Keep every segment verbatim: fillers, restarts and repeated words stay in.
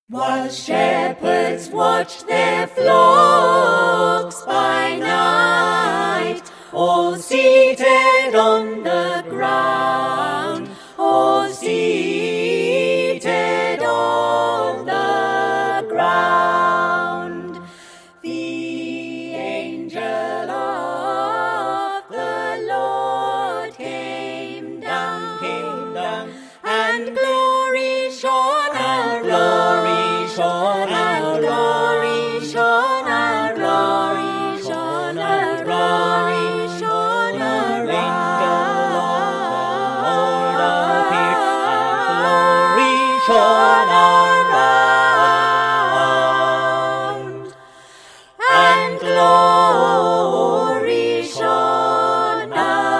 While shepherds watched their flocks by night, all seated on the ground, all seated on the ground. The angel of the Lord came down, came down, and glory shone out, glory shone out, glory shone out, glory shone out, glory shone out. And glory shone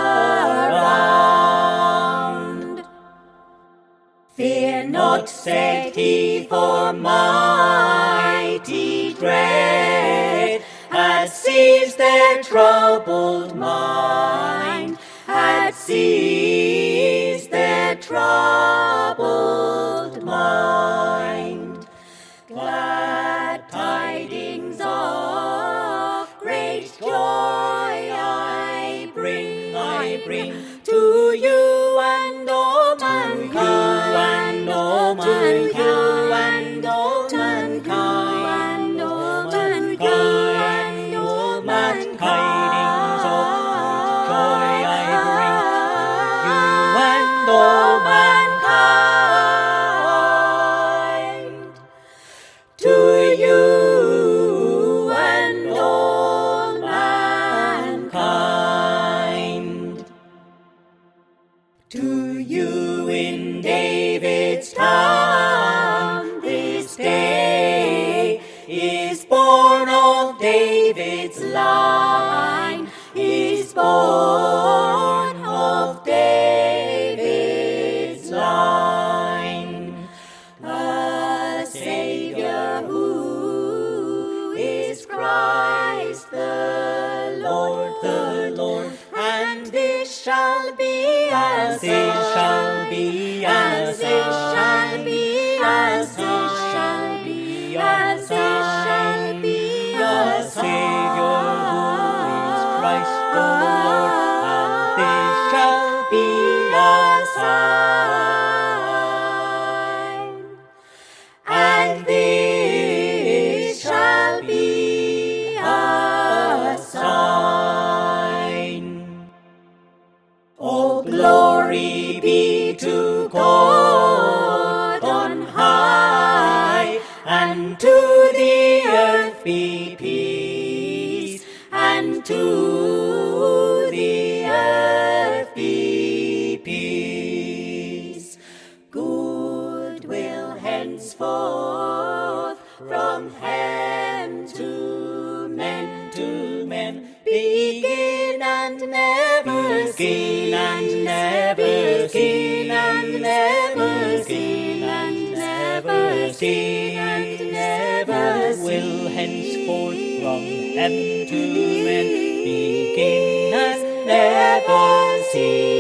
around. Fear not, said he, for mighty dread has seized their troubled mind, had seized their troubled mind. Glad tidings of great joy I bring, I bring to you and all mankind, and all mankind, and all mankind, and all mankind, all mankind. Tidings of joy I bring you and all mankind. To you and all mankind. To you in David's town this day is born of David's line, is born of David's line. A Savior who is Christ the Lord, the Lord. And this shall be as this shall be as this shall be as this shall be as this shall be a Savior who is Christ the Lord, and this shall be a sign, and this shall be a sign. All glory be to God on high, and to the earth be peace, and to the earth be peace. Goodwill henceforth from hen to men, to men, begin and never begin and never begin and never begin and never begin and never will henceforth from hen to men begin and never cease.